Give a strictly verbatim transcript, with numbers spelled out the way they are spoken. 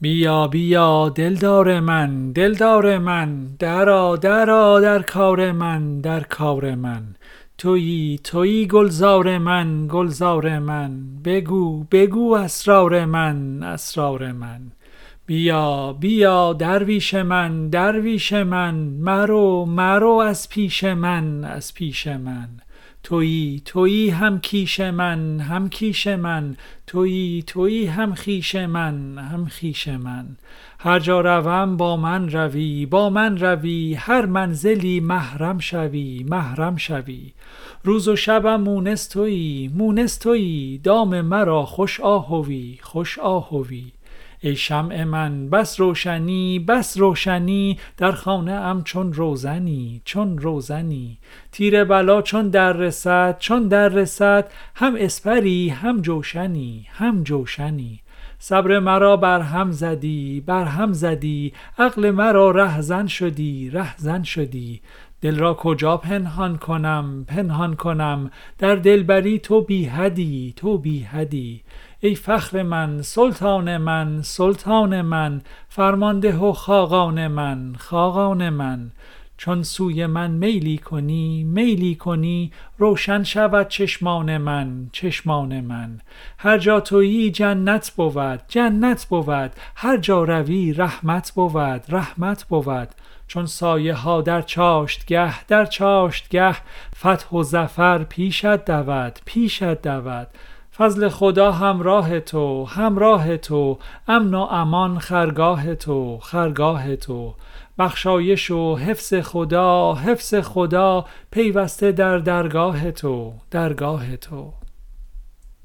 بیا بیا دلدار من دلدار من، درآ درآ در کار من در کار من. تویی تویی گلزار من گلزار من، بگو بگو اسرار من اسرار من. بیا بیا درویش من درویش من، مرو مرو از پیش من از پیش من. تویی تویی هم کیش من هم کیش من، تویی تویی هم خویش من هم خویش من. هر جا روم با من روی با من روی، هر منزلی محرم شوی محرم شوی. روز و شبم مونس تویی مونس تویی، دام مرا خوش آهوی خوش آهوی. ای شمع من بس روشنی بس روشنی، در خانه ام چون روزنی چون روزنی. تیر بلا چون در رسد چون در رسد، هم اسپری هم جوشنی هم جوشنی. صبر مرا بر هم زدی بر هم زدی، عقل مرا رهزن شدی رهزن شدی. دل را کجا پنهان کنم پنهان کنم، در دلبری تو بی حدی تو بی حدی. ای فخر من سلطان من سلطان من، فرمانده و خاقان من خاقان من. چون سوی من میلی کنی میلی کنی، روشن شود چشمان من چشمان من. هر جا تویی جنت بود جنت بود، هر جا روی رحمت بود رحمت بود. چون سایه ها در چاشتگه در چاشتگه، فتح و ظفر پیشت دود پیشت دود. فضل خدا همراه تو همراه تو، امن و امان خرگاه تو خرگاه تو. بخشایش و حفظ خدا حفظ خدا، پیوسته در درگاه تو درگاه تو.